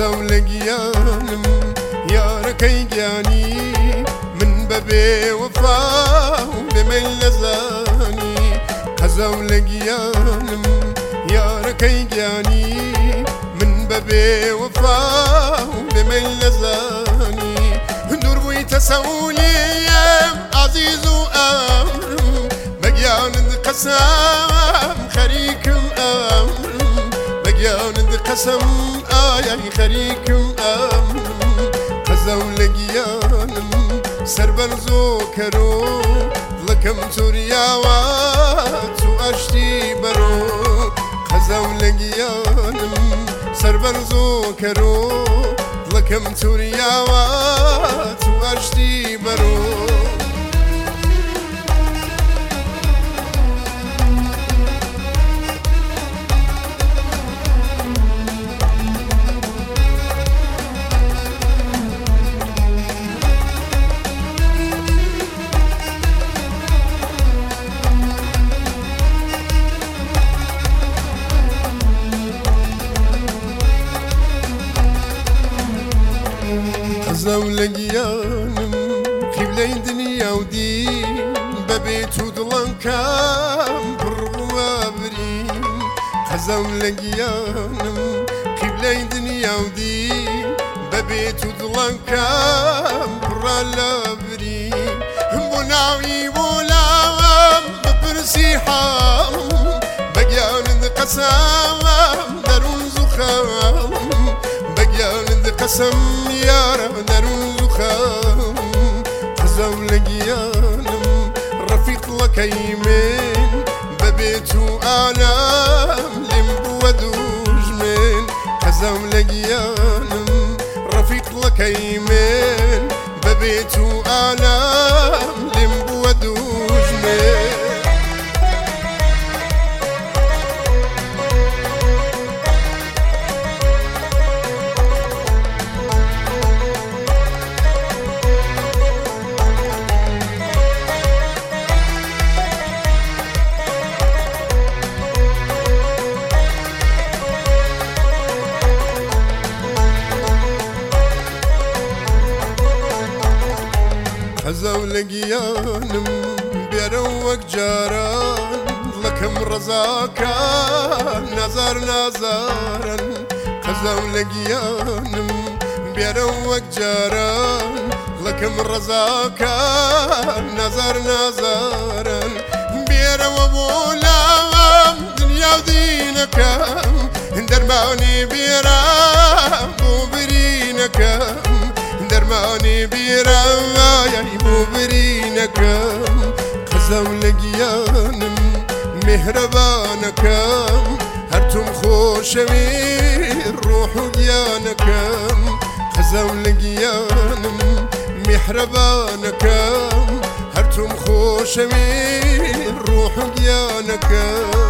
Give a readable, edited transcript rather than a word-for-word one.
قەزەو لە گیانم یارەکەی گیانی من بەبێ وەفا و دەمەی نەزانی قەزەو لە گیانم یارەکەی گیانی من بەبێ وەفا و دەمەی نەزانی دوور بوویتە سەولیم عەزیز و ئەمرم بەگیانت قەسەم خەریکم ئەمرم بەگیانت قەسەم ئایای خەریکم ئەمرم قەزەو لە گیانم سەربەرز و کەرۆ دڵەکەم تووریاوە تو ئاشتی بەرۆ قەزەو لە گیانم سەربەرز و کەرۆ دڵەکەم تووریاوە تو ئاشتی بەرۆ قەزەو لە گیانم قیبلەی دنیا و دین بەبێت و دڵەکەم پڕبووە برین قەزەو لە گیانم قیبلەی دنیا و دین بەبێت و دڵەکەم پڕە لە برین بۆ ناوی بۆ لاوەم بپرسی حاڵم بەگیانت قەسەم دەروون زوخەم بەگیانت قەسەم یارە دەروون زوخەم قەزەو لە گیانم ڕەفیقڵەکەی من بەبێت و ئالام لێم بووە دوژمن قەزەو لە گیانم ڕەفیقڵەکەی من بەبێت و ئالام لێم بووە دوژمن قەزەو لە گیانم بێرە وەک جاران دڵەکەم ڕەزاکان نازار نازارن قەزەو لە گیانم بێرە وەک جاران دڵەکەم ڕەزاکان نازار نازارن بێرەوە بۆ لاوەم دنیا و دینەکەم دەرمانی بێرە بۆ برینەکەم دەرمانی بێرە یای بۆ برینەکەم قەزەو لە گیانم میهرەبانەکەم هەرتوم خۆشەوی ڕۆح و گیانەکەم قەزەو لە گیانم میهرەبانەکەم هەرتوم خۆشەوی ڕۆح و گیانەکەم